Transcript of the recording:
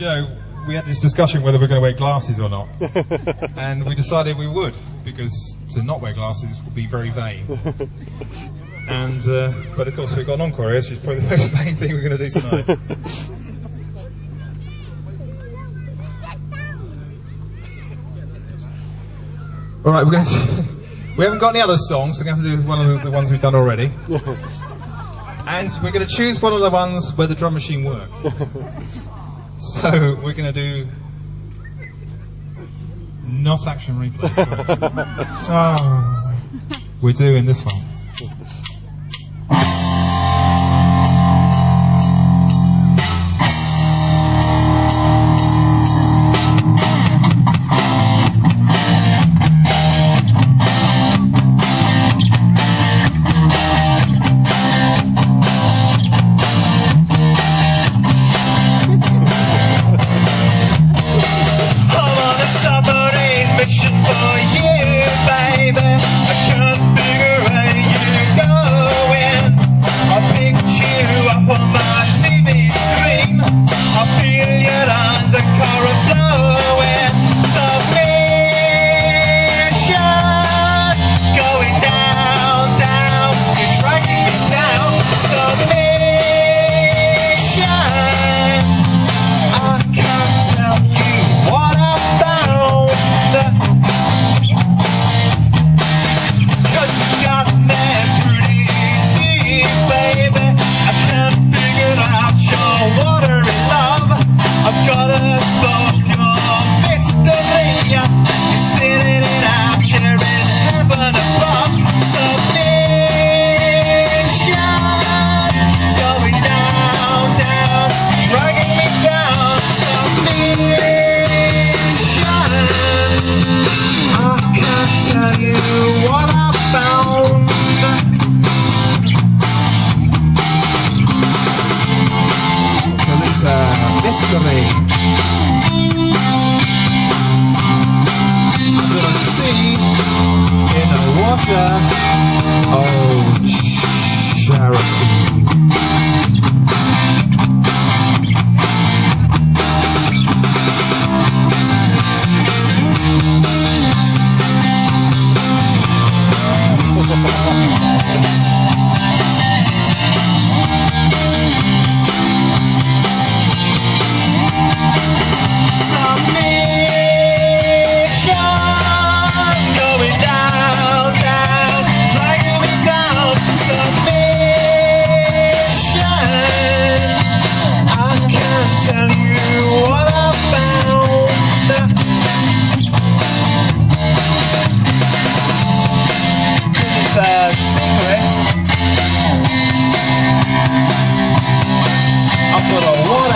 Joe, we had this discussion whether we're going to wear glasses or not. And we decided we would, because to not wear glasses would be very vain. And but of course we've got an encore here, which is probably the most vain thing we're going to do tonight. All right, we haven't got any other songs, so we're going to have to do one of the ones we've done already. And we're going to choose one of the ones where the drum machine works. So we're going to do not Action Replay. Sorry. Oh, we're doing this one. But I want